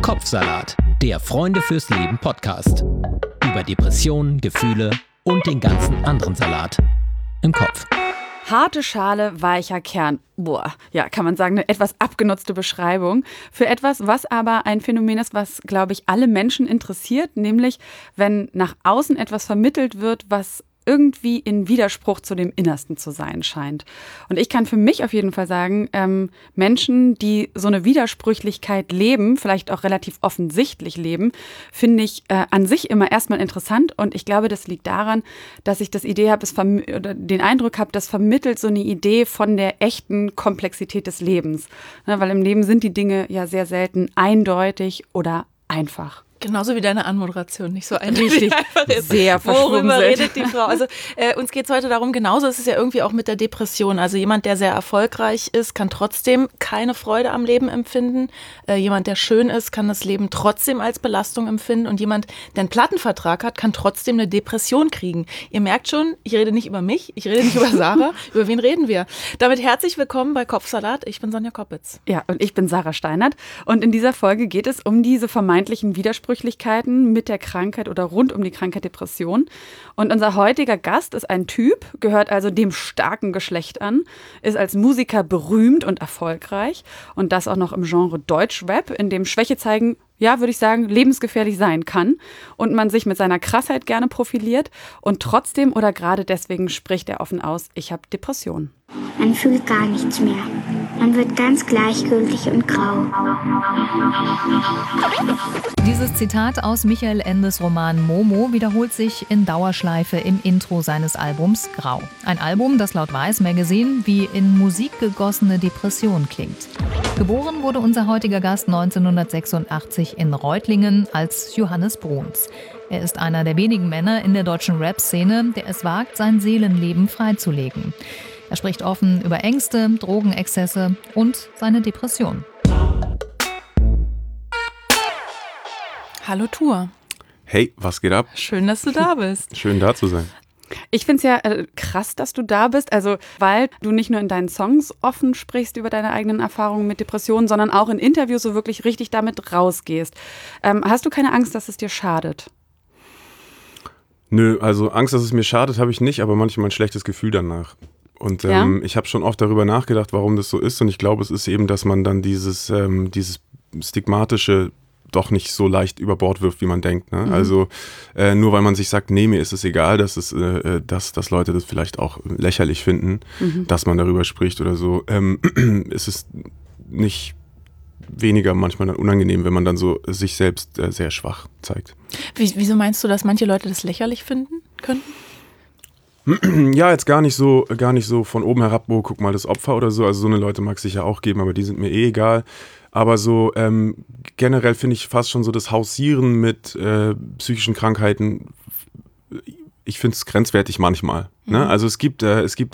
Kopfsalat, der Freunde fürs Leben Podcast. Über Depressionen, Gefühle und den ganzen anderen Salat im Kopf. Harte Schale, weicher Kern. Boah, ja, kann man sagen, eine etwas abgenutzte Beschreibung für etwas, was aber ein Phänomen ist, was, glaube ich, alle Menschen interessiert, nämlich wenn nach außen etwas vermittelt wird, was irgendwie in Widerspruch zu dem Innersten zu sein scheint. Und ich kann für mich auf jeden Fall sagen, Menschen, die so eine Widersprüchlichkeit leben, vielleicht auch relativ offensichtlich leben, finde ich an sich immer erstmal interessant. Und ich glaube, das liegt daran, dass ich den Eindruck habe, das vermittelt so eine Idee von der echten Komplexität des Lebens. Ne, weil im Leben sind die Dinge ja sehr selten eindeutig oder einfach. Genauso wie deine Anmoderation, nicht so eindeutig. Sehr verschwunden. Worüber redet die Frau? Also uns geht es heute darum, genauso ist es ja irgendwie auch mit der Depression. Also jemand, der sehr erfolgreich ist, kann trotzdem keine Freude am Leben empfinden. Jemand, der schön ist, kann das Leben trotzdem als Belastung empfinden. Und jemand, der einen Plattenvertrag hat, kann trotzdem eine Depression kriegen. Ihr merkt schon, ich rede nicht über mich, ich rede nicht über Sarah. Über wen reden wir? Damit herzlich willkommen bei Kopfsalat. Ich bin Sonja Koppitz. Ja, und ich bin Sarah Steinert. Und in dieser Folge geht es um diese vermeintlichen Widersprüchlichkeiten mit der Krankheit oder rund um die Krankheit Depression. Und unser heutiger Gast ist ein Typ, gehört also dem starken Geschlecht an, ist als Musiker berühmt und erfolgreich und das auch noch im Genre Deutschrap, in dem Schwäche zeigen, ja, würde ich sagen, lebensgefährlich sein kann und man sich mit seiner Krassheit gerne profiliert und trotzdem oder gerade deswegen spricht er offen aus, ich habe Depressionen. Man fühlt gar nichts mehr. Man wird ganz gleichgültig und grau. Dieses Zitat aus Michael Endes Roman Momo wiederholt sich in Dauerschleife im Intro seines Albums Grau. Ein Album, das laut Vice Magazine wie in Musik gegossene Depression klingt. Geboren wurde unser heutiger Gast 1986 in Reutlingen als Johannes Bruns. Er ist einer der wenigen Männer in der deutschen Rap-Szene, der es wagt, sein Seelenleben freizulegen. Er spricht offen über Ängste, Drogenexzesse und seine Depression. Hallo Tour. Hey, was geht ab? Schön, dass du da bist. Schön da zu sein. Ich finde es ja krass, dass du da bist, also weil du nicht nur in deinen Songs offen sprichst über deine eigenen Erfahrungen mit Depressionen, sondern auch in Interviews so wirklich richtig damit rausgehst. Hast du keine Angst, dass es dir schadet? Nö, also Angst, dass es mir schadet, habe ich nicht, aber manchmal ein schlechtes Gefühl danach. Und ich habe schon oft darüber nachgedacht, warum das so ist. Und ich glaube, es ist eben, dass man dann dieses Stigmatische doch nicht so leicht über Bord wirft, wie man denkt. Ne? Mhm. Also nur weil man sich sagt, nee, mir ist es egal, dass Leute das vielleicht auch lächerlich finden, dass man darüber spricht oder so, ist es nicht weniger manchmal dann unangenehm, wenn man dann so sich selbst sehr schwach zeigt. Wieso meinst du, dass manche Leute das lächerlich finden könnten? Ja, jetzt gar nicht so von oben herab, oh, guck mal, das Opfer oder so. Also so eine Leute mag es sicher auch geben, aber die sind mir eh egal. Aber so generell finde ich fast schon so das Hausieren mit psychischen Krankheiten, ich finde es grenzwertig manchmal. Ne? Also es gibt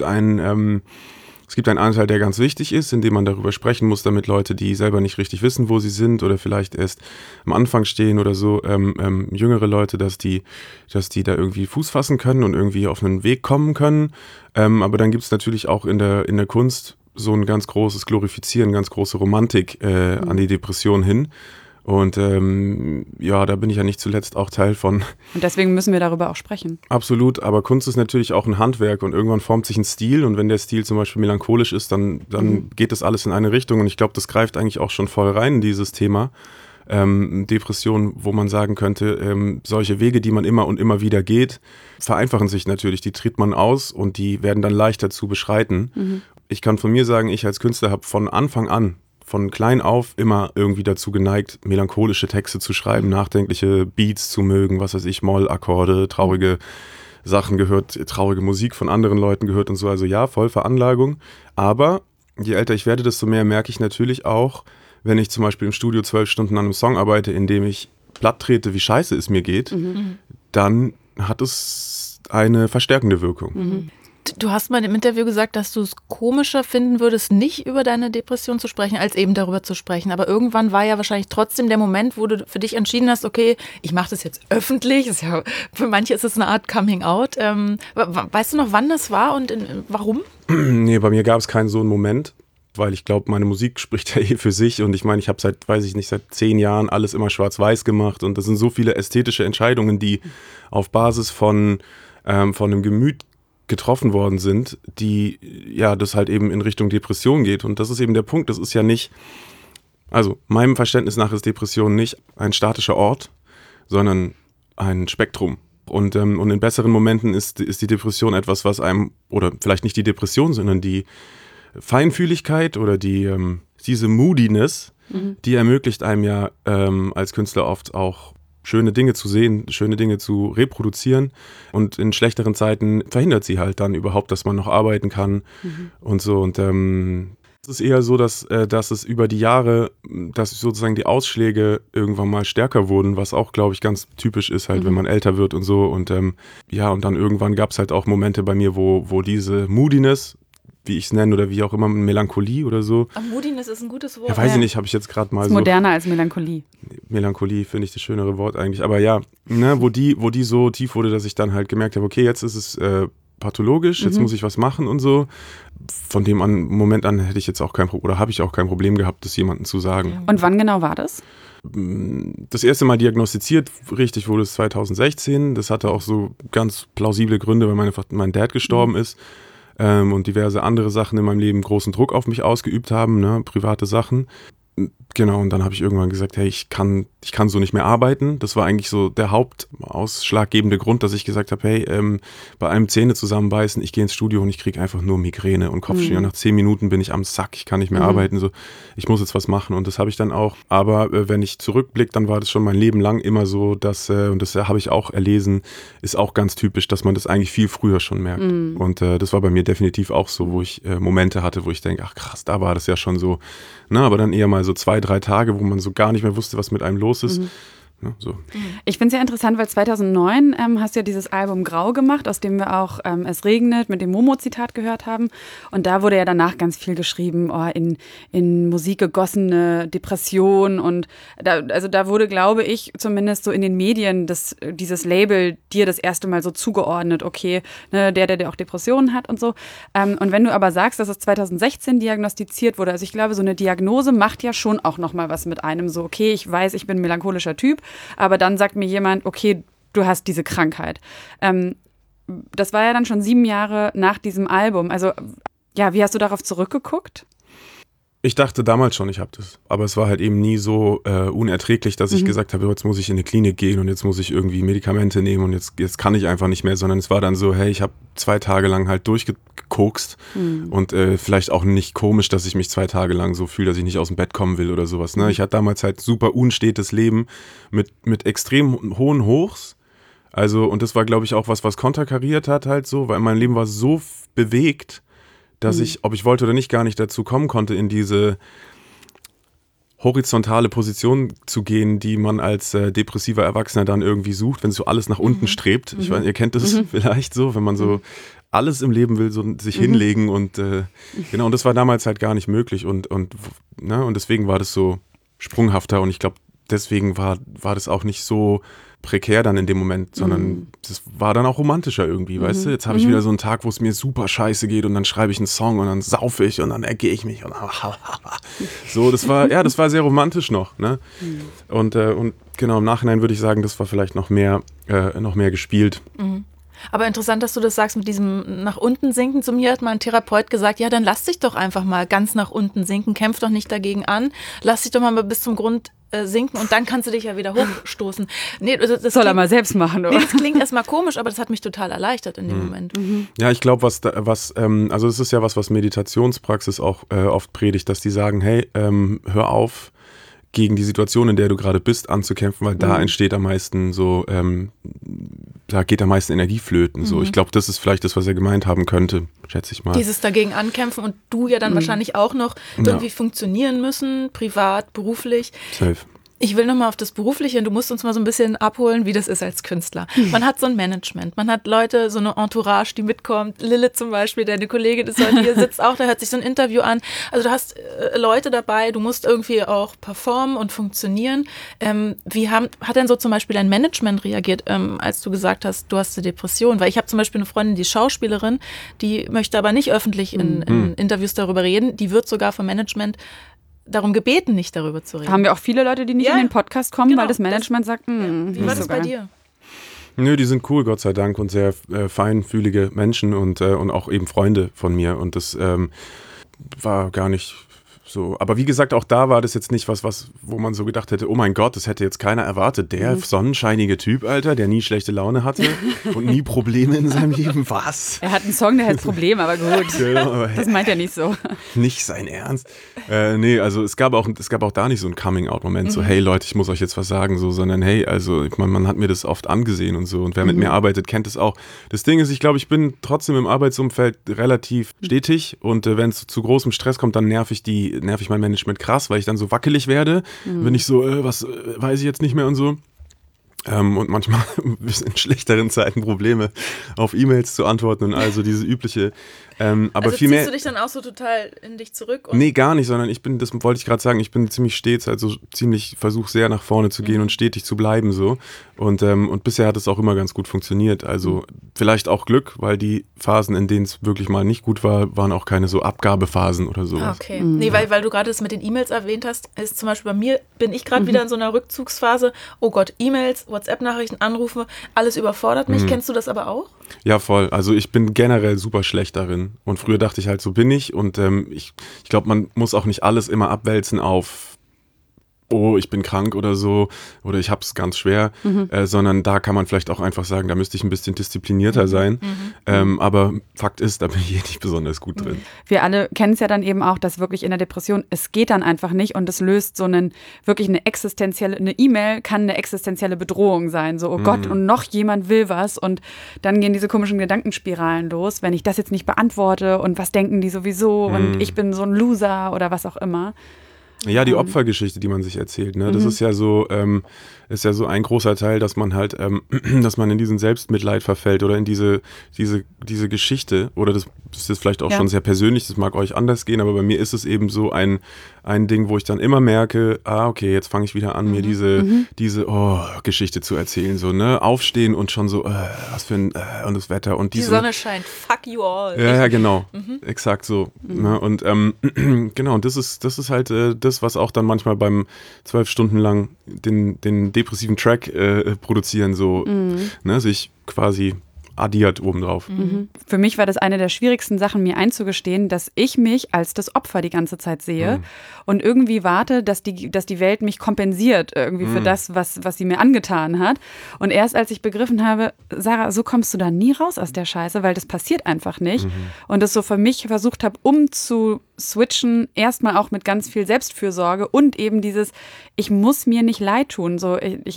einen Anteil, der ganz wichtig ist, in dem man darüber sprechen muss, damit Leute, die selber nicht richtig wissen, wo sie sind oder vielleicht erst am Anfang stehen oder so, jüngere Leute, dass die da irgendwie Fuß fassen können und irgendwie auf einen Weg kommen können. Aber dann gibt es natürlich auch in der Kunst so ein ganz großes Glorifizieren, ganz große Romantik an die Depression hin. Und da bin ich ja nicht zuletzt auch Teil von. Und deswegen müssen wir darüber auch sprechen. Absolut, aber Kunst ist natürlich auch ein Handwerk und irgendwann formt sich ein Stil und wenn der Stil zum Beispiel melancholisch ist, dann geht das alles in eine Richtung und ich glaube, das greift eigentlich auch schon voll rein in dieses Thema. Depression, wo man sagen könnte, solche Wege, die man immer und immer wieder geht, vereinfachen sich natürlich, die tritt man aus und die werden dann leichter zu beschreiten. Ich kann von mir sagen, ich als Künstler habe von Anfang an, von klein auf immer irgendwie dazu geneigt, melancholische Texte zu schreiben, nachdenkliche Beats zu mögen, was weiß ich, Mollakkorde, traurige Sachen gehört, traurige Musik von anderen Leuten gehört und so. Also ja, voll Veranlagung. Aber je älter ich werde, desto mehr merke ich natürlich auch, wenn ich zum Beispiel im Studio 12 Stunden an einem Song arbeite, in dem ich platt trete, wie scheiße es mir geht, dann hat es eine verstärkende Wirkung. Du hast mal im Interview gesagt, dass du es komischer finden würdest, nicht über deine Depression zu sprechen, als eben darüber zu sprechen. Aber irgendwann war ja wahrscheinlich trotzdem der Moment, wo du für dich entschieden hast, okay, ich mache das jetzt öffentlich. Ist ja, für manche ist es eine Art Coming Out. Weißt du noch, wann das war und warum? Nee, bei mir gab es keinen so einen Moment. weil ich glaube, meine Musik spricht ja für sich und ich meine, ich habe seit 10 Jahren alles immer schwarz-weiß gemacht und das sind so viele ästhetische Entscheidungen, die auf Basis von einem Gemüt getroffen worden sind, die ja das halt eben in Richtung Depression geht und das ist eben der Punkt, das ist ja nicht, also meinem Verständnis nach ist Depression nicht ein statischer Ort, sondern ein Spektrum. Und in besseren Momenten ist die Depression etwas, was einem, oder vielleicht nicht die Depression, sondern die Feinfühligkeit oder diese Moodiness, die ermöglicht einem ja als Künstler oft auch schöne Dinge zu sehen, schöne Dinge zu reproduzieren. Und in schlechteren Zeiten verhindert sie halt dann überhaupt, dass man noch arbeiten kann und so. Und es ist eher so, dass es über die Jahre, dass sozusagen die Ausschläge irgendwann mal stärker wurden, was auch, glaube ich, ganz typisch ist, halt, wenn man älter wird und so. Und und dann irgendwann gab es halt auch Momente bei mir, wo diese Moodiness, wie ich es nenne, oder wie auch immer, Melancholie oder so. Aber Moodiness ist ein gutes Wort. Ja, weiß ich nicht, habe ich jetzt gerade mal ist so. Moderner als Melancholie. Melancholie finde ich das schönere Wort eigentlich. Aber ja, ne, wo die so tief wurde, dass ich dann halt gemerkt habe, okay, jetzt ist es pathologisch, jetzt muss ich was machen und so. Von dem Moment an hätte ich jetzt auch habe ich auch kein Problem gehabt, das jemandem zu sagen. Und wann genau war das? Das erste Mal diagnostiziert, richtig, wurde es 2016. Das hatte auch so ganz plausible Gründe, weil mein Dad gestorben ist und diverse andere Sachen in meinem Leben großen Druck auf mich ausgeübt haben, ne, private Sachen. Genau, und dann habe ich irgendwann gesagt, hey, ich kann so nicht mehr arbeiten. Das war eigentlich so der hauptausschlaggebende Grund, dass ich gesagt habe, hey, bei einem Zähne zusammenbeißen, ich gehe ins Studio und ich kriege einfach nur Migräne und Kopfschmerzen. Und nach 10 Minuten bin ich am Sack, ich kann nicht mehr arbeiten. So, ich muss jetzt was machen und das habe ich dann auch. Aber wenn ich zurückblicke, dann war das schon mein Leben lang immer so, dass, und das habe ich auch erlesen, ist auch ganz typisch, dass man das eigentlich viel früher schon merkt. Und das war bei mir definitiv auch so, wo ich Momente hatte, wo ich denke, ach krass, da war das ja schon so. Na, aber dann eher mal so 2-3 Tage, wo man so gar nicht mehr wusste, was mit einem los ist. Ja, so. Ich finde es sehr interessant, weil 2009 hast du ja dieses Album Grau gemacht, aus dem wir auch Es regnet mit dem Momo-Zitat gehört haben. Und da wurde ja danach ganz viel geschrieben, in Musik gegossene Depression. Und da wurde, glaube ich, zumindest so in den Medien dieses Label dir das erste Mal so zugeordnet. Okay, ne, der auch Depressionen hat und so. Und wenn du aber sagst, dass es 2016 diagnostiziert wurde, also ich glaube, so eine Diagnose macht ja schon auch nochmal was mit einem. So, okay, ich weiß, ich bin ein melancholischer Typ. Aber dann sagt mir jemand, okay, du hast diese Krankheit. Das war ja dann schon 7 Jahre nach diesem Album. Also, ja, wie hast du darauf zurückgeguckt? Ich dachte damals schon, ich habe das. Aber es war halt eben nie so unerträglich, dass ich gesagt habe, jetzt muss ich in eine Klinik gehen und jetzt muss ich irgendwie Medikamente nehmen und jetzt kann ich einfach nicht mehr. Sondern es war dann so, hey, ich habe 2 Tage lang halt durchgekokst und vielleicht auch nicht komisch, dass ich mich 2 Tage lang so fühle, dass ich nicht aus dem Bett kommen will oder sowas. Ne? Ich hatte damals halt super unstetes Leben mit extrem hohen Hochs. Also, und das war, glaube ich, auch was konterkariert hat halt so, weil mein Leben war so bewegt, dass ich, ob ich wollte oder nicht, gar nicht dazu kommen konnte, in diese horizontale Position zu gehen, die man als depressiver Erwachsener dann irgendwie sucht, wenn so alles nach unten strebt. Ich weiß, ihr kennt das vielleicht so, wenn man so alles im Leben will, so sich hinlegen und genau, und das war damals halt gar nicht möglich und deswegen war das so sprunghafter und ich glaube, deswegen war das auch nicht so prekär dann in dem Moment, sondern das war dann auch romantischer irgendwie, weißt du? Jetzt habe ich wieder so einen Tag, wo es mir super scheiße geht und dann schreibe ich einen Song und dann saufe ich und dann ergehe ich mich und so, das war sehr romantisch noch, ne? Und genau, im Nachhinein würde ich sagen, das war vielleicht noch mehr gespielt. Aber interessant, dass du das sagst mit diesem nach unten sinken. Zu mir hat mal ein Therapeut gesagt, ja, dann lass dich doch einfach mal ganz nach unten sinken, kämpf doch nicht dagegen an, lass dich doch mal bis zum Grund sinken und dann kannst du dich ja wieder hochstoßen. Nee, das soll er mal selbst machen, oder? Nee, das klingt erstmal komisch, aber das hat mich total erleichtert in dem Moment. Ja, ich glaube, also es ist ja was Meditationspraxis auch oft predigt, dass die sagen, hey, hör auf, gegen die Situation, in der du gerade bist, anzukämpfen, weil da entsteht am meisten so, da geht am meisten Energie flöten. So. Ich glaube, das ist vielleicht das, was er gemeint haben könnte, schätze ich mal. Dieses dagegen ankämpfen und du ja dann wahrscheinlich auch noch irgendwie funktionieren müssen, privat, beruflich. Safe. Ich will nochmal auf das Berufliche und du musst uns mal so ein bisschen abholen, wie das ist als Künstler. Man hat so ein Management, man hat Leute, so eine Entourage, die mitkommt. Lilith zum Beispiel, deine Kollegin ist heute hier, sitzt auch, da hört sich so ein Interview an. Also du hast Leute dabei, du musst irgendwie auch performen und funktionieren. Wie hat denn so zum Beispiel dein Management reagiert, als du gesagt hast, du hast eine Depression? Weil ich habe zum Beispiel eine Freundin, die ist Schauspielerin, die möchte aber nicht öffentlich in Interviews darüber reden. Die wird sogar vom Management darum gebeten, nicht darüber zu reden. Haben wir auch viele Leute, die nicht in den Podcast kommen, genau, weil das Management sagt, wie war das bei dir? Nö, die sind cool, Gott sei Dank, und sehr feinfühlige Menschen und auch eben Freunde von mir. Und das war gar nicht so. Aber wie gesagt, auch da war das jetzt nicht was, wo man so gedacht hätte, oh mein Gott, das hätte jetzt keiner erwartet. Der sonnenscheinige Typ, Alter, der nie schlechte Laune hatte und nie Probleme in seinem Leben. Was? Er hat einen Song, der heißt Problem, aber gut. Genau, aber Das meint er nicht so. Nicht sein Ernst. Nee, also es gab auch da nicht so einen Coming-out-Moment, so hey Leute, ich muss euch jetzt was sagen, so, sondern hey, also ich meine, man hat mir das oft angesehen und so und wer mit mir arbeitet, kennt es auch. Das Ding ist, ich glaube, ich bin trotzdem im Arbeitsumfeld relativ stetig und wenn es zu großem Stress kommt, dann nerv ich mein Management krass, weil ich dann so wackelig werde, wenn ich so, was weiß ich jetzt nicht mehr und so. Und manchmal in schlechteren Zeiten Probleme auf E-Mails zu antworten und also diese übliche. Aber also viel mehr. Ziehst du dich dann auch so total in dich zurück? Nee, gar nicht, sondern das wollte ich gerade sagen, ich bin ziemlich stets, also versuche sehr nach vorne zu gehen und stetig zu bleiben so. Und bisher hat es auch immer ganz gut funktioniert. Also vielleicht auch Glück, weil die Phasen, in denen es wirklich mal nicht gut war, waren auch keine so Abgabephasen oder sowas. Okay. Nee, weil du gerade das mit den E-Mails erwähnt hast, ist zum Beispiel bei mir, bin ich gerade wieder in so einer Rückzugsphase. Oh Gott, E-Mails, WhatsApp-Nachrichten, Anrufe, alles überfordert mich. Kennst du das aber auch? Ja, voll. Also ich bin generell super schlecht darin. Und früher dachte ich halt, so bin ich. Und ich glaube, man muss auch nicht alles immer abwälzen auf oh, ich bin krank oder so oder ich habe es ganz schwer, sondern da kann man vielleicht auch einfach sagen, da müsste ich ein bisschen disziplinierter sein. Aber Fakt ist, da bin ich nicht besonders gut drin. Wir alle kennen es ja dann eben auch, dass wirklich in der Depression, es geht dann einfach nicht und es löst so eine E-Mail kann eine existenzielle Bedrohung sein. So, oh Gott, und noch jemand will was und dann gehen diese komischen Gedankenspiralen los, wenn ich das jetzt nicht beantworte und was denken die sowieso und ich bin so ein Loser oder was auch immer. Ja, die Opfergeschichte, die man sich erzählt, ne? Das ist ja so ein großer Teil, dass man halt, dass man in diesen Selbstmitleid verfällt oder in diese Geschichte, oder das ist jetzt vielleicht auch schon sehr persönlich, das mag euch anders gehen, aber bei mir ist es eben so ein Ding, wo ich dann immer merke, okay, jetzt fange ich wieder an, mir diese Geschichte zu erzählen, so, ne? Aufstehen und schon so, was für ein, und das Wetter und die Sonne scheint, fuck you all. Ja, genau, exakt so. Ne? Und genau, und das ist halt das, was auch dann manchmal beim 12 Stunden lang den depressiven Track produzieren, so, ne, sich quasi addiert obendrauf. Für mich war das eine der schwierigsten Sachen, mir einzugestehen, dass ich mich als das Opfer die ganze Zeit sehe und irgendwie warte, dass die Welt mich kompensiert irgendwie für das, was sie mir angetan hat. Und erst als ich begriffen habe, Sarah, so kommst du da nie raus aus der Scheiße, weil das passiert einfach nicht. Und das so für mich versucht habe, umzuswitchen, erstmal auch mit ganz viel Selbstfürsorge und eben dieses, ich muss mir nicht leid tun. So,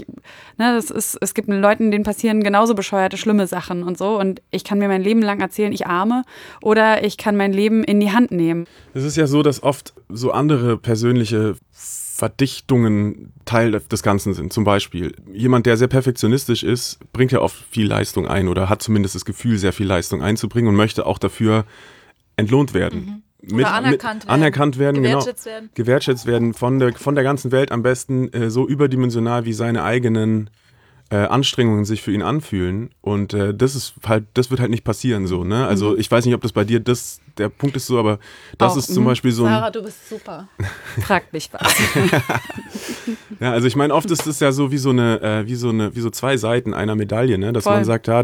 es gibt Leuten, denen passieren genauso bescheuerte, schlimme Sachen und so. Und ich kann mir mein Leben lang erzählen, ich arme, oder ich kann mein Leben in die Hand nehmen. Es ist ja so, dass oft so andere persönliche Verdichtungen Teil des Ganzen sind. Zum Beispiel, jemand, der sehr perfektionistisch ist, bringt ja oft viel Leistung ein oder hat zumindest das Gefühl, sehr viel Leistung einzubringen und möchte auch dafür entlohnt werden. Oder anerkannt werden, gewertschätzt werden von der ganzen Welt, am besten so überdimensional wie seine eigenen Anstrengungen sich für ihn anfühlen, und das wird halt nicht passieren so, ne? Also ich weiß nicht, ob das bei dir der Punkt ist so, aber das auch, ist zum Beispiel so Sarah, du bist super. Fragt mich was. Ja, also ich meine, oft ist es ja so wie so zwei Seiten einer Medaille, ne? Dass man sagt,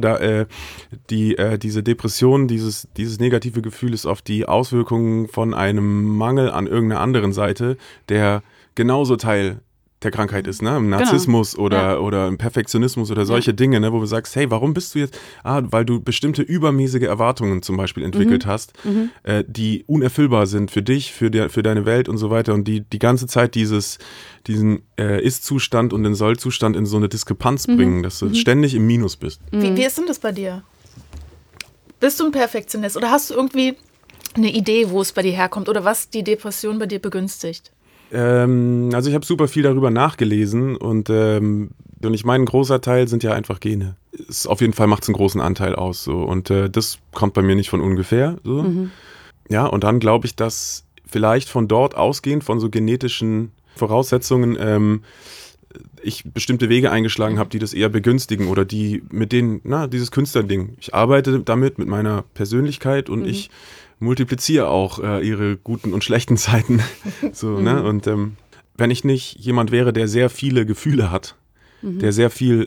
diese Depression, dieses negative Gefühl ist oft die Auswirkung von einem Mangel an irgendeiner anderen Seite, der genauso Teil der Krankheit ist, ne? Im Narzissmus oder im Perfektionismus oder solche Dinge, ne? Wo du sagst, hey, warum bist du jetzt, weil du bestimmte übermäßige Erwartungen zum Beispiel entwickelt hast, die unerfüllbar sind für dich, für deine Welt und so weiter, und die ganze Zeit diesen Ist-Zustand und den Soll-Zustand in so eine Diskrepanz bringen, dass du ständig im Minus bist. Wie ist denn das bei dir? Bist du ein Perfektionist oder hast du irgendwie eine Idee, wo es bei dir herkommt oder was die Depression bei dir begünstigt? Also ich habe super viel darüber nachgelesen und ich meine, ein großer Teil sind ja einfach Gene. Auf jeden Fall macht es einen großen Anteil aus. So. Und das kommt bei mir nicht von ungefähr. So. Ja, und dann glaube ich, dass vielleicht von dort ausgehend, von so genetischen Voraussetzungen, ich bestimmte Wege eingeschlagen habe, die das eher begünstigen oder die mit denen, dieses Künstlerding. Ich arbeite damit mit meiner Persönlichkeit und ich multipliziere auch ihre guten und schlechten Zeiten. So, ne? Und wenn ich nicht jemand wäre, der sehr viele Gefühle hat, der sehr viel,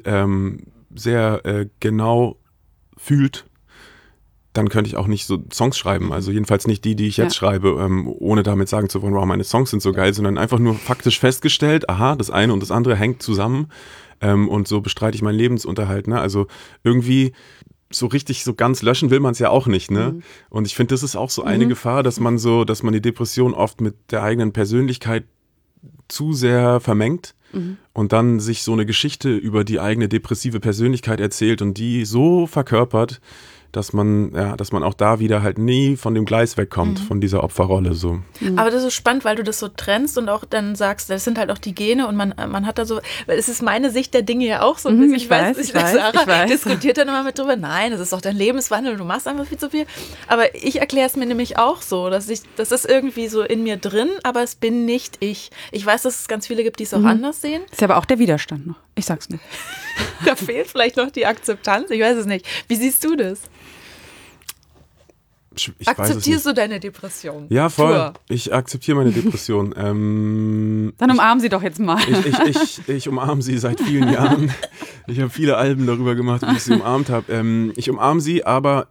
sehr genau fühlt, dann könnte ich auch nicht so Songs schreiben. Also jedenfalls nicht die ich jetzt schreibe, ohne damit sagen zu wollen, wow, meine Songs sind so geil, sondern einfach nur faktisch festgestellt, aha, das eine und das andere hängt zusammen und so bestreite ich meinen Lebensunterhalt. Ne? Also irgendwie so richtig so ganz löschen will man es ja auch nicht. Ne? Und ich finde, das ist auch so eine Gefahr, dass man die Depression oft mit der eigenen Persönlichkeit zu sehr vermengt. Und dann sich so eine Geschichte über die eigene depressive Persönlichkeit erzählt und die so verkörpert, dass man auch da wieder halt nie von dem Gleis wegkommt, von dieser Opferrolle so. Aber das ist spannend, weil du das so trennst und auch dann sagst, das sind halt auch die Gene und man hat da so, weil es ist meine Sicht der Dinge ja auch so ein bisschen. Ich weiß. Sarah diskutiert dann immer mit drüber, nein, das ist doch dein Lebenswandel, du machst einfach viel zu viel. Aber ich erkläre es mir nämlich auch so, das ist irgendwie so in mir drin, aber es bin nicht ich. Ich weiß, dass es ganz viele gibt, die es auch anders sehen. Ist ja aber auch der Widerstand noch. Ich sag's nicht. Da fehlt vielleicht noch die Akzeptanz, ich weiß es nicht. Wie siehst du das? Akzeptierst du deine Depression? Ja, voll. Ich akzeptiere meine Depression. Dann umarm sie doch jetzt mal. Ich umarme sie seit vielen Jahren. Ich habe viele Alben darüber gemacht, wie ich sie umarmt habe. Ich umarme sie, aber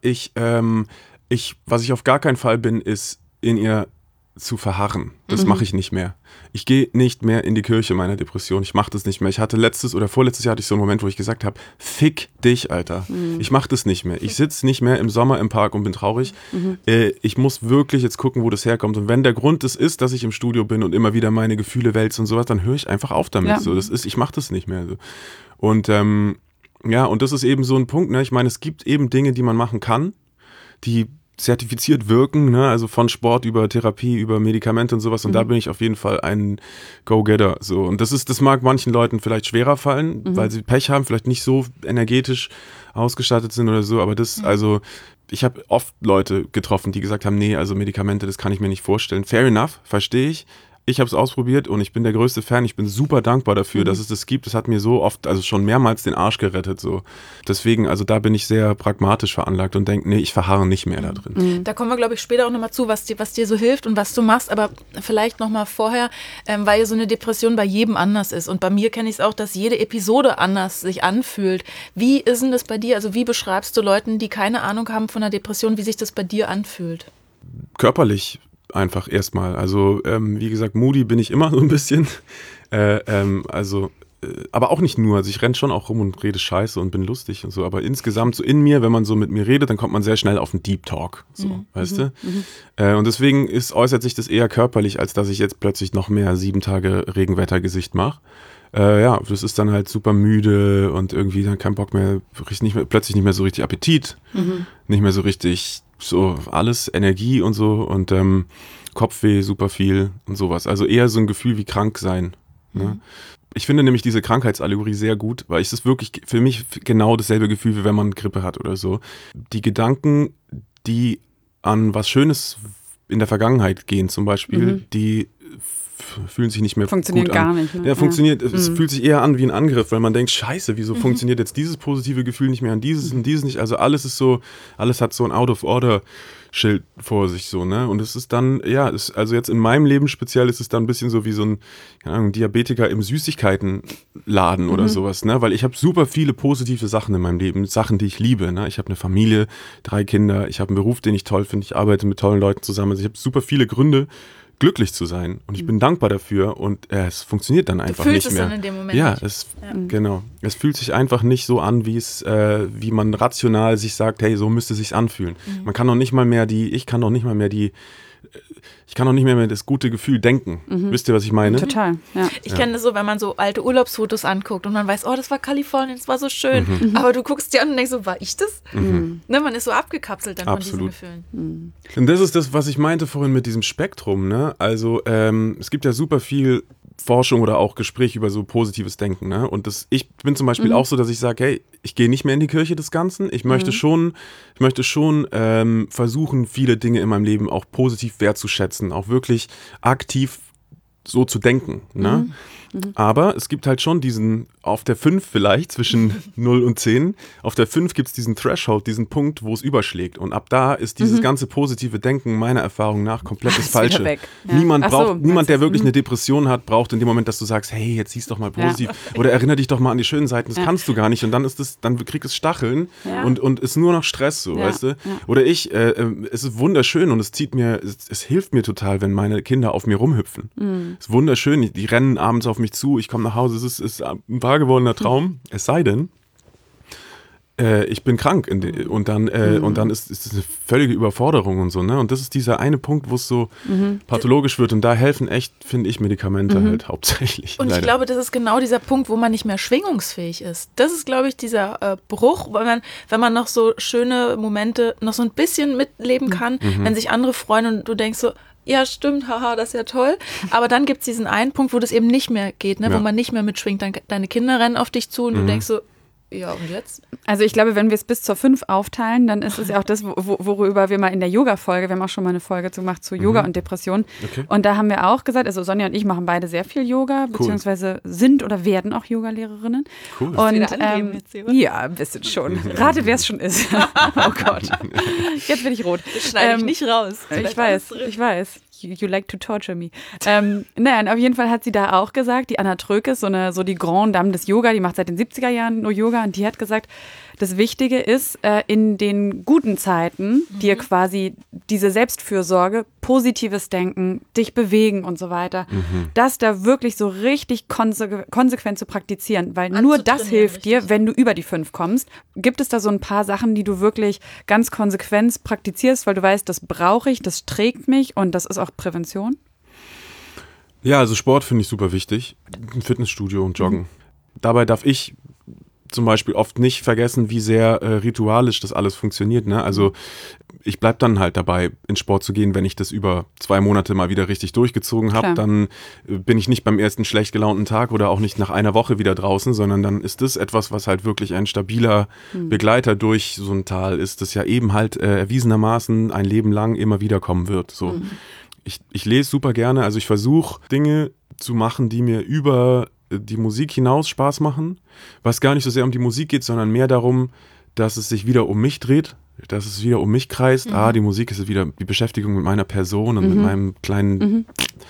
was ich auf gar keinen Fall bin, ist in ihr zu verharren. Das mache ich nicht mehr. Ich gehe nicht mehr in die Kirche meiner Depression. Ich mache das nicht mehr. Ich hatte letztes oder vorletztes Jahr hatte ich so einen Moment, wo ich gesagt habe, fick dich, Alter. Ich mache das nicht mehr. Ich sitze nicht mehr im Sommer im Park und bin traurig. Ich muss wirklich jetzt gucken, wo das herkommt. Und wenn der Grund ist, dass ich im Studio bin und immer wieder meine Gefühle wälze und sowas, dann höre ich einfach auf damit. Ja. So, ich mache das nicht mehr. So. Und und das ist eben so ein Punkt. Ne? Ich meine, es gibt eben Dinge, die man machen kann, die zertifiziert wirken, ne? Also von Sport über Therapie, über Medikamente und sowas. Und da bin ich auf jeden Fall ein Go-Getter. So. Und das mag manchen Leuten vielleicht schwerer fallen, weil sie Pech haben, vielleicht nicht so energetisch ausgestattet sind oder so. Aber also ich habe oft Leute getroffen, die gesagt haben, nee, also Medikamente, das kann ich mir nicht vorstellen. Fair enough, verstehe ich. Ich habe es ausprobiert und ich bin der größte Fan. Ich bin super dankbar dafür, dass es das gibt. Das hat mir so oft, also schon mehrmals den Arsch gerettet. So. Deswegen, also da bin ich sehr pragmatisch veranlagt und denke, nee, ich verharre nicht mehr da drin. Da kommen wir, glaube ich, später auch nochmal zu, was dir so hilft und was du machst. Aber vielleicht nochmal vorher, weil so eine Depression bei jedem anders ist. Und bei mir kenne ich es auch, dass jede Episode anders sich anfühlt. Wie ist denn das bei dir? Also wie beschreibst du Leuten, die keine Ahnung haben von einer Depression, wie sich das bei dir anfühlt? Körperlich. Einfach erstmal. Also, wie gesagt, moody bin ich immer so ein bisschen. Aber auch nicht nur. Also ich renne schon auch rum und rede Scheiße und bin lustig und so. Aber insgesamt so in mir, wenn man so mit mir redet, dann kommt man sehr schnell auf einen Deep Talk. So, weißt du? Und deswegen äußert sich das eher körperlich, als dass ich jetzt plötzlich noch mehr 7 Tage Regenwettergesicht mache. Das ist dann halt super müde und irgendwie dann kein Bock mehr, plötzlich nicht mehr so richtig Appetit, nicht mehr so richtig so alles, Energie und so und Kopfweh super viel und sowas. Also eher so ein Gefühl wie krank sein. Ne? Ich finde nämlich diese Krankheitsallegorie sehr gut, weil es ist wirklich für mich genau dasselbe Gefühl, wie wenn man Grippe hat oder so. Die Gedanken, die an was Schönes in der Vergangenheit gehen zum Beispiel, die fühlen sich nicht mehr funktionieren gut an. Gar nicht. Ne? Ja, funktioniert. Es fühlt sich eher an wie ein Angriff, weil man denkt, scheiße, wieso funktioniert jetzt dieses positive Gefühl nicht mehr an dieses und dieses nicht. Also alles hat so ein Out-of-Order-Schild vor sich so, ne? Und es ist dann, also jetzt in meinem Leben speziell ist es dann ein bisschen so wie so ein, keine Ahnung, Diabetiker im Süßigkeitenladen oder sowas, ne? Weil ich habe super viele positive Sachen in meinem Leben, Sachen, die ich liebe, ne? Ich habe eine Familie, 3 Kinder, ich habe einen Beruf, den ich toll finde, ich arbeite mit tollen Leuten zusammen. Also ich habe super viele Gründe, glücklich zu sein und ich bin dankbar dafür und es funktioniert dann einfach nicht mehr. Du fühlst es dann in dem Moment nicht. Genau. Es fühlt sich einfach nicht so an, wie man rational sich sagt, hey, so müsste es sich anfühlen. Ich kann noch nicht mal mehr die ich kann auch nicht mehr das gute Gefühl denken. Wisst ihr, was ich meine? Total, ja. Ich kenne das so, wenn man so alte Urlaubsfotos anguckt und man weiß, oh, das war Kalifornien, das war so schön. Aber du guckst dir an und denkst so, war ich das? Ne, man ist so abgekapselt dann Absolut. von diesen Gefühlen. Und das ist das, was ich meinte vorhin mit diesem Spektrum. Ne? Also es gibt ja super viel Forschung oder auch Gespräch über so positives Denken. Ne? Und ich bin zum Beispiel auch so, dass ich sage, hey, ich gehe nicht mehr in die Kirche des Ganzen. Ich möchte schon versuchen, viele Dinge in meinem Leben auch positiv wertzuschätzen, auch wirklich aktiv so zu denken. Ne? Aber es gibt halt schon diesen, auf der 5 vielleicht, zwischen 0 und 10, auf der 5 gibt es diesen Threshold, diesen Punkt, wo es überschlägt. Und ab da ist dieses ganze positive Denken meiner Erfahrung nach komplett das Falsche. Weg. Ja. Niemand, der wirklich eine Depression hat, braucht in dem Moment, dass du sagst, hey, jetzt sieh's doch mal positiv. Oder erinnere dich doch mal an die schönen Seiten, das kannst du gar nicht. Und dann kriegt es Stacheln und ist nur noch Stress, so, weißt du? Ja. Oder es ist wunderschön und es hilft mir total, wenn meine Kinder auf mir rumhüpfen. Es ist wunderschön, die rennen abends auf mich zu, ich komme nach Hause, es ist ein wahr gewordener Traum, es sei denn, ich bin krank und dann ist es eine völlige Überforderung und so, ne? Und das ist dieser eine Punkt, wo es so pathologisch wird und da helfen echt, finde ich, Medikamente halt hauptsächlich. Und leider. ich glaube, das ist genau dieser Punkt, wo man nicht mehr schwingungsfähig ist. Das ist, glaube ich, dieser Bruch, wenn man noch so schöne Momente noch so ein bisschen mitleben kann, wenn sich andere freuen und du denkst so, ja, stimmt, haha, das ist ja toll. Aber dann gibt es diesen einen Punkt, wo das eben nicht mehr geht, ne? Wo man nicht mehr mitschwingt. Deine Kinder rennen auf dich zu und du denkst so, ja, und jetzt? Also ich glaube, wenn wir es bis zur 5 aufteilen, dann ist es ja auch das, worüber wir mal in der Yoga-Folge, wir haben auch schon mal eine Folge gemacht zu Yoga und Depression. Okay. Und da haben wir auch gesagt, also Sonja und ich machen beide sehr viel Yoga, beziehungsweise sind oder werden auch Yoga-Lehrerinnen. Cool. Und ja, ein bisschen schon. Rate, wer es schon ist. Oh Gott. Jetzt bin ich rot. Das schneide ich nicht raus. Ich weiß. You like to torture me. Naja, auf jeden Fall hat sie da auch gesagt, die Anna Trökes, so die Grande Dame des Yoga, die macht seit den 70er Jahren nur Yoga und die hat gesagt, das Wichtige ist, in den guten Zeiten dir quasi diese Selbstfürsorge, positives Denken, dich bewegen und so weiter, das da wirklich so richtig konsequent zu praktizieren, weil nur das hilft dir, wenn du über die 5 kommst. Gibt es da so ein paar Sachen, die du wirklich ganz konsequent praktizierst, weil du weißt, das brauche ich, das trägt mich und das ist auch Prävention? Ja, also Sport finde ich super wichtig. Ein Fitnessstudio und Joggen. Dabei darf ich zum Beispiel oft nicht vergessen, wie sehr ritualisch das alles funktioniert. Ne? Also ich bleibe dann halt dabei, in Sport zu gehen, wenn ich das über 2 Monate mal wieder richtig durchgezogen habe. Dann bin ich nicht beim ersten schlecht gelaunten Tag oder auch nicht nach einer Woche wieder draußen, sondern dann ist das etwas, was halt wirklich ein stabiler Begleiter durch so ein Tal ist, das ja eben halt erwiesenermaßen ein Leben lang immer wieder kommen wird. So. Ich lese super gerne, also ich versuche Dinge zu machen, die mir über die Musik hinaus Spaß machen, was gar nicht so sehr um die Musik geht, sondern mehr darum, dass es sich wieder um mich dreht, dass es wieder um mich kreist. Die Musik ist wieder die Beschäftigung mit meiner Person und mit meinem kleinen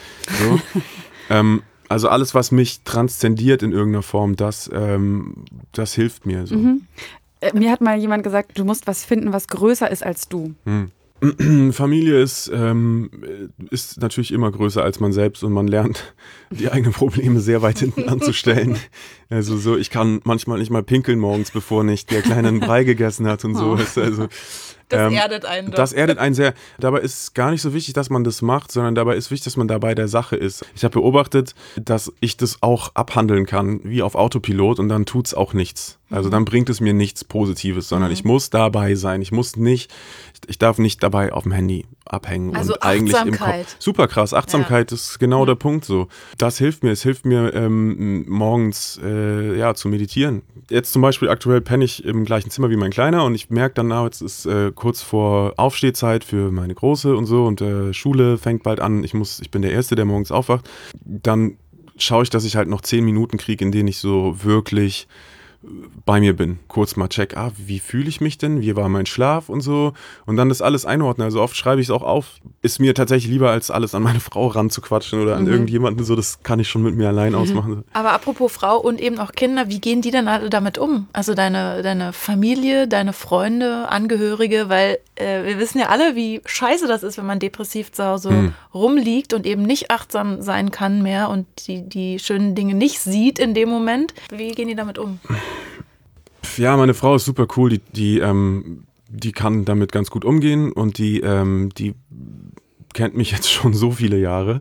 so. Also alles, was mich transzendiert in irgendeiner Form, das hilft mir so. Mir hat mal jemand gesagt, du musst was finden, was größer ist als du. Familie ist natürlich immer größer als man selbst und man lernt, die eigenen Probleme sehr weit hinten anzustellen. Also so, ich kann manchmal nicht mal pinkeln morgens, bevor nicht der Kleine einen Brei gegessen hat und so. Also, das erdet einen doch. Das erdet einen sehr. Dabei ist es gar nicht so wichtig, dass man das macht, sondern dabei ist wichtig, dass man dabei der Sache ist. Ich habe beobachtet, dass ich das auch abhandeln kann, wie auf Autopilot und dann tut's auch nichts. Also dann bringt es mir nichts Positives, sondern ich muss dabei sein. Ich darf nicht dabei auf dem Handy abhängen. Also und eigentlich im Kopf. Super krass. Achtsamkeit ist genau der Punkt so. Das hilft mir. Es hilft mir morgens zu meditieren. Jetzt zum Beispiel aktuell penne ich im gleichen Zimmer wie mein Kleiner und ich merke dann, jetzt ist kurz vor Aufstehzeit für meine Große und so und Schule fängt bald an. Ich bin der Erste, der morgens aufwacht. Dann schaue ich, dass ich halt noch 10 Minuten kriege, in denen ich so wirklich bei mir bin. Kurz mal check, wie fühle ich mich denn? Wie war mein Schlaf und so? Und dann das alles einordnen. Also oft schreibe ich es auch auf. Ist mir tatsächlich lieber, als alles an meine Frau ranzuquatschen oder an irgendjemanden so. Das kann ich schon mit mir allein ausmachen. Aber apropos Frau und eben auch Kinder, wie gehen die denn alle damit um? Also deine Familie, deine Freunde, Angehörige, weil wir wissen ja alle, wie scheiße das ist, wenn man depressiv zu Hause rumliegt und eben nicht achtsam sein kann mehr und die schönen Dinge nicht sieht in dem Moment. Wie gehen die damit um? Ja, meine Frau ist super cool, die kann damit ganz gut umgehen und die kennt mich jetzt schon so viele Jahre,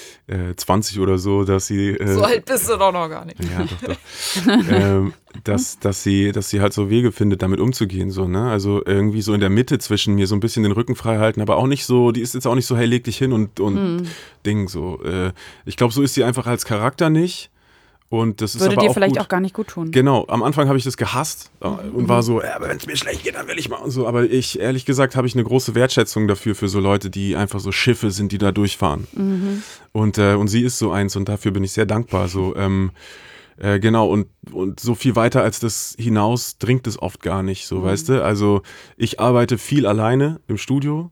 20 oder so, dass sie... so alt bist du doch noch gar nicht. Ja, doch. Dass sie halt so Wege findet, damit umzugehen. So, ne? Also irgendwie so in der Mitte zwischen mir so ein bisschen den Rücken frei halten, aber auch nicht so, die ist jetzt auch nicht so, hey, leg dich hin und Ding. So. Ich glaube, so ist sie einfach als Charakter nicht. Und das ist Würde aber dir auch vielleicht gut. auch gar nicht gut tun. Genau, am Anfang habe ich das gehasst und war so, aber wenn es mir schlecht geht, dann will ich mal und so. Aber ehrlich gesagt, habe ich eine große Wertschätzung dafür, für so Leute, die einfach so Schiffe sind, die da durchfahren. Und sie ist so eins und dafür bin ich sehr dankbar. So, genau, und so viel weiter als das hinaus dringt es oft gar nicht, so, weißt du? Also ich arbeite viel alleine im Studio.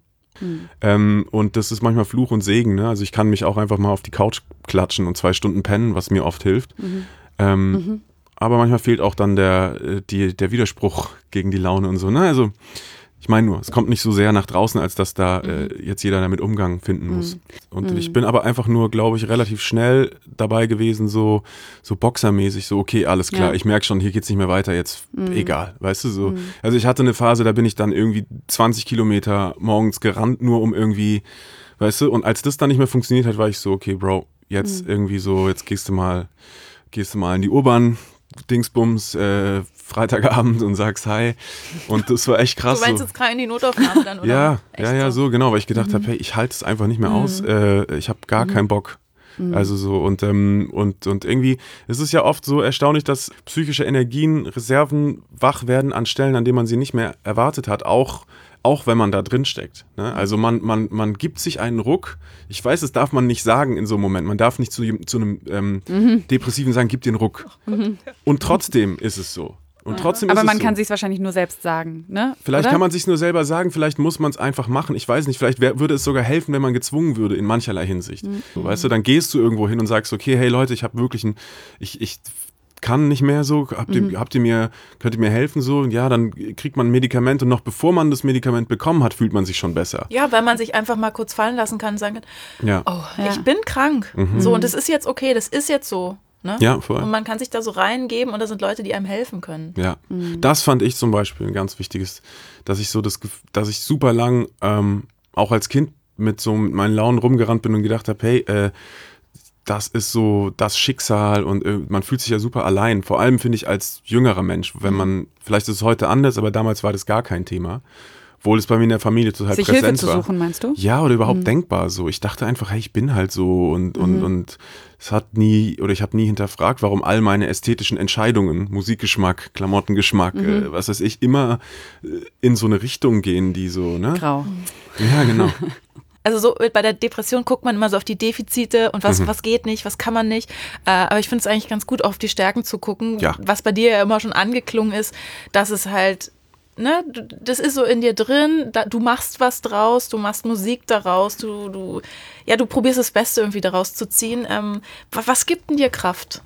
Und das ist manchmal Fluch und Segen, ne? Also ich kann mich auch einfach mal auf die Couch klatschen und 2 Stunden pennen, was mir oft hilft. Aber manchmal fehlt auch dann der Widerspruch gegen die Laune und so, ne? Also ich meine nur, es kommt nicht so sehr nach draußen, als dass da jetzt jeder damit Umgang finden muss. Und ich bin aber einfach nur, glaube ich, relativ schnell dabei gewesen, so boxermäßig, so okay, alles klar, ich merke schon, hier geht's nicht mehr weiter, jetzt egal, weißt du, so. Also ich hatte eine Phase, da bin ich dann irgendwie 20 Kilometer morgens gerannt, nur um irgendwie, weißt du, und als das dann nicht mehr funktioniert hat, war ich so, okay, Bro, jetzt irgendwie so, jetzt gehst du mal in die U-Bahn, Dingsbums, Freitagabend und sagst Hi. Und das war echt krass. Du meinst jetzt gerade in die Notaufnahme dann, oder? Ja, so genau, weil ich gedacht habe, hey, ich halte es einfach nicht mehr aus. Ich habe gar keinen Bock. Also so und irgendwie, es ist ja oft so erstaunlich, dass psychische Energien, Reserven wach werden an Stellen, an denen man sie nicht mehr erwartet hat, auch wenn man da drin steckt. Ne? Also man gibt sich einen Ruck. Ich weiß, das darf man nicht sagen in so einem Moment. Man darf nicht zu einem Depressiven sagen, gib den Ruck. Und trotzdem ist es so. Und trotzdem aber ist man es kann so. sich wahrscheinlich nur selbst sagen, ne? Vielleicht Oder? kann man sich nur selber sagen, vielleicht muss man es einfach machen. Ich weiß nicht, vielleicht würde es sogar helfen, wenn man gezwungen würde in mancherlei Hinsicht. So, weißt du, dann gehst du irgendwo hin und sagst, okay, hey Leute, ich habe wirklich ich kann nicht mehr so, könnt ihr mir helfen so? Und ja, dann kriegt man ein Medikament und noch bevor man das Medikament bekommen hat, fühlt man sich schon besser. Ja, weil man sich einfach mal kurz fallen lassen kann und sagen kann, Ja. ich bin krank. So, und das ist jetzt okay, das ist jetzt so. Ne? Ja, voll. Und man kann sich da so reingeben und da sind Leute, die einem helfen können. Ja, das fand ich zum Beispiel ein ganz wichtiges, dass ich super lang auch als Kind mit meinen Launen rumgerannt bin und gedacht habe, hey, das ist so das Schicksal und man fühlt sich ja super allein. Vor allem finde ich als jüngerer Mensch, vielleicht ist es heute anders, aber damals war das gar kein Thema. Obwohl es bei mir in der Familie total sich präsent Hilfe zu war. suchen, meinst du? Ja, oder überhaupt denkbar so. Ich dachte einfach, hey, ich bin halt so und ich habe nie hinterfragt, warum all meine ästhetischen Entscheidungen, Musikgeschmack, Klamottengeschmack, was weiß ich, immer in so eine Richtung gehen, die so, ne? Grau. Ja, genau. Also so bei der Depression guckt man immer so auf die Defizite und was geht nicht, was kann man nicht. Aber ich finde es eigentlich ganz gut, auf die Stärken zu gucken. Ja. Was bei dir ja immer schon angeklungen ist, dass es halt, ne, das ist so in dir drin, du machst was draus, du machst Musik daraus, du probierst das Beste irgendwie daraus zu ziehen. Was gibt denn dir Kraft?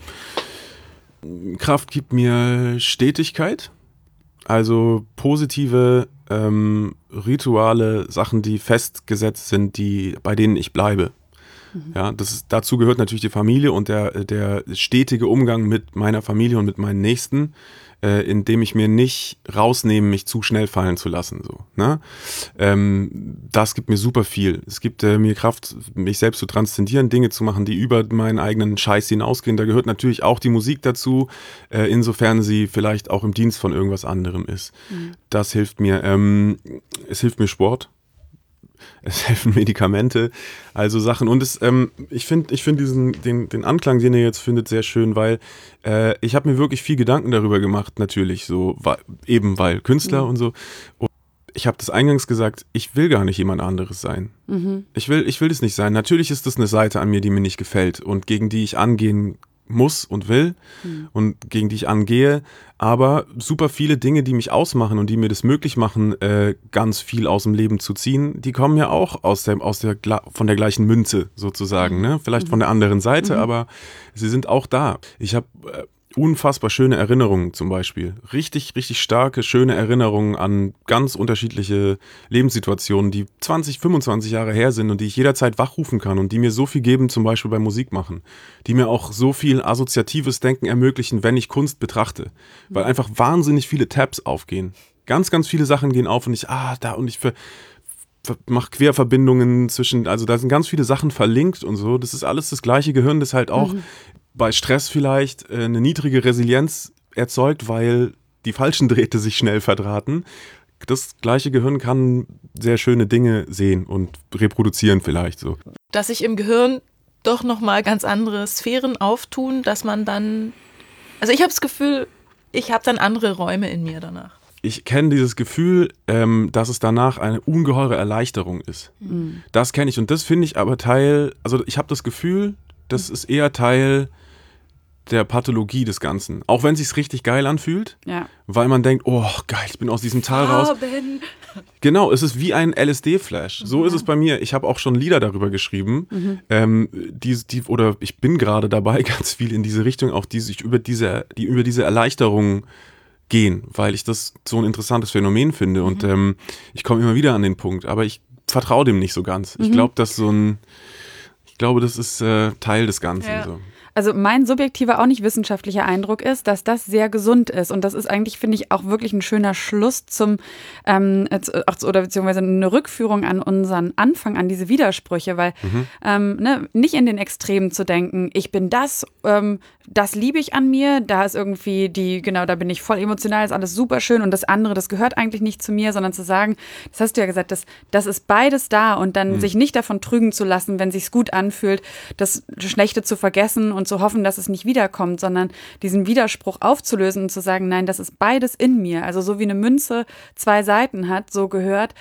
Kraft gibt mir Stetigkeit, also positive Rituale, Sachen, die festgesetzt sind, bei denen ich bleibe. Ja, dazu gehört natürlich die Familie und der stetige Umgang mit meiner Familie und mit meinen Nächsten, indem ich mir nicht rausnehme, mich zu schnell fallen zu lassen. So, ne? Das gibt mir super viel. Es gibt mir Kraft, mich selbst zu transzendieren, Dinge zu machen, die über meinen eigenen Scheiß hinausgehen. Da gehört natürlich auch die Musik dazu, insofern sie vielleicht auch im Dienst von irgendwas anderem ist. Das hilft mir. Es hilft mir Sport. Es helfen Medikamente, also Sachen. Und ich finde den Anklang, den ihr jetzt findet, sehr schön, weil ich habe mir wirklich viel Gedanken darüber gemacht, natürlich, so weil Künstler und so. Und ich habe das eingangs gesagt, ich will gar nicht jemand anderes sein. Ich will das nicht sein. Natürlich ist das eine Seite an mir, die mir nicht gefällt und gegen die ich angehen muss und will und gegen die ich angehe, aber super viele Dinge, die mich ausmachen und die mir das möglich machen, ganz viel aus dem Leben zu ziehen, die kommen ja auch von der gleichen Münze sozusagen, ne? Vielleicht von der anderen Seite, aber sie sind auch da. Ich habe unfassbar schöne Erinnerungen zum Beispiel. Richtig, richtig starke, schöne Erinnerungen an ganz unterschiedliche Lebenssituationen, die 20, 25 Jahre her sind und die ich jederzeit wachrufen kann und die mir so viel geben, zum Beispiel beim Musikmachen. Die mir auch so viel assoziatives Denken ermöglichen, wenn ich Kunst betrachte. Weil einfach wahnsinnig viele Tabs aufgehen. Ganz, ganz viele Sachen gehen auf und ich macht Querverbindungen zwischen, also da sind ganz viele Sachen verlinkt und so. Das ist alles das gleiche Gehirn, das halt auch bei Stress vielleicht eine niedrige Resilienz erzeugt, weil die falschen Drähte sich schnell verdrahten. Das gleiche Gehirn kann sehr schöne Dinge sehen und reproduzieren vielleicht so. Dass sich im Gehirn doch nochmal ganz andere Sphären auftun, dass man dann, also ich habe das Gefühl, ich habe dann andere Räume in mir danach. Ich kenne dieses Gefühl, dass es danach eine ungeheure Erleichterung ist. Mhm. Das kenne ich und das finde ich aber also ich habe das Gefühl, das ist eher Teil der Pathologie des Ganzen. Auch wenn es sich richtig geil anfühlt, weil man denkt, oh geil, ich bin aus diesem Tal raus. Genau, es ist wie ein LSD-Flash. So ist es bei mir. Ich habe auch schon Lieder darüber geschrieben. Oder ich bin gerade dabei, ganz viel in diese Richtung, auch die sich über diese Erleichterung gehen, weil ich das so ein interessantes Phänomen finde. Und ich komme immer wieder an den Punkt, aber ich vertraue dem nicht so ganz. Ich glaube, das ist Teil des Ganzen. Ja. So. Also mein subjektiver, auch nicht wissenschaftlicher Eindruck ist, dass das sehr gesund ist. Und das ist eigentlich, finde ich, auch wirklich ein schöner Schluss oder beziehungsweise eine Rückführung an unseren Anfang, an diese Widersprüche, weil nicht in den Extremen zu denken, ich bin das liebe ich an mir, da ist irgendwie da bin ich voll emotional, ist alles super schön und das andere, das gehört eigentlich nicht zu mir, sondern zu sagen, das hast du ja gesagt, das ist beides da und dann sich nicht davon trügen zu lassen, wenn sich's gut anfühlt, das Schlechte zu vergessen und zu hoffen, dass es nicht wiederkommt, sondern diesen Widerspruch aufzulösen und zu sagen, nein, das ist beides in mir. Also so wie eine Münze 2 Seiten hat, so gehören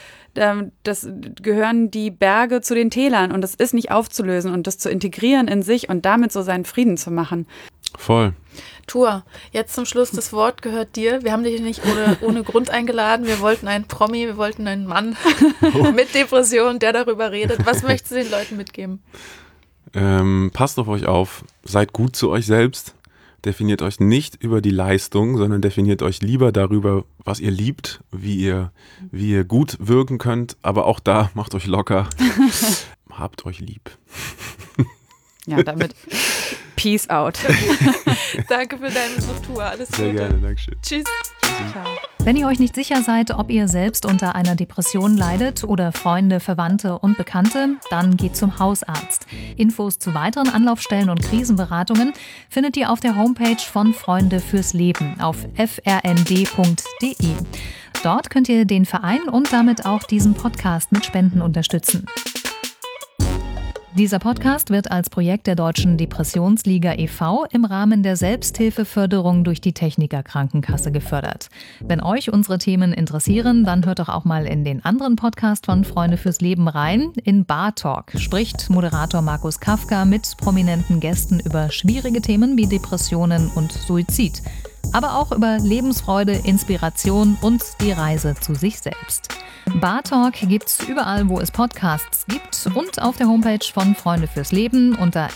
die Berge zu den Tälern und das ist nicht aufzulösen und das zu integrieren in sich und damit so seinen Frieden zu machen. Voll. Tua, jetzt zum Schluss, das Wort gehört dir. Wir haben dich nicht ohne Grund eingeladen. Wir wollten einen Promi, wir wollten einen Mann mit Depression, der darüber redet. Was möchtest du den Leuten mitgeben? Passt auf euch auf, seid gut zu euch selbst, definiert euch nicht über die Leistung, sondern definiert euch lieber darüber, was ihr liebt, wie ihr gut wirken könnt, aber auch da macht euch locker, habt euch lieb. Ja, damit Peace out. Danke für deine Besuch, Tua. Alles Gute. Sehr gerne, Dankeschön. Tschüss. Ciao. Wenn ihr euch nicht sicher seid, ob ihr selbst unter einer Depression leidet oder Freunde, Verwandte und Bekannte, dann geht zum Hausarzt. Infos zu weiteren Anlaufstellen und Krisenberatungen findet ihr auf der Homepage von Freunde fürs Leben auf frnd.de. Dort könnt ihr den Verein und damit auch diesen Podcast mit Spenden unterstützen. Dieser Podcast wird als Projekt der Deutschen Depressionsliga e.V. im Rahmen der Selbsthilfeförderung durch die Techniker Krankenkasse gefördert. Wenn euch unsere Themen interessieren, dann hört doch auch mal in den anderen Podcast von Freunde fürs Leben rein. In Bar Talk spricht Moderator Markus Kafka mit prominenten Gästen über schwierige Themen wie Depressionen und Suizid. Aber auch über Lebensfreude, Inspiration und die Reise zu sich selbst. Bar Talk gibt's überall, wo es Podcasts gibt und auf der Homepage von Freunde fürs Leben unter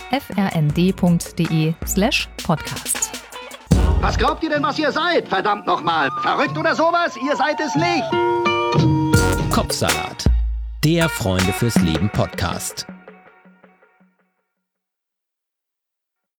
frnd.de/podcast. Was glaubt ihr denn, was ihr seid? Verdammt nochmal. Verrückt oder sowas? Ihr seid es nicht. Kopfsalat. Der Freunde fürs Leben Podcast.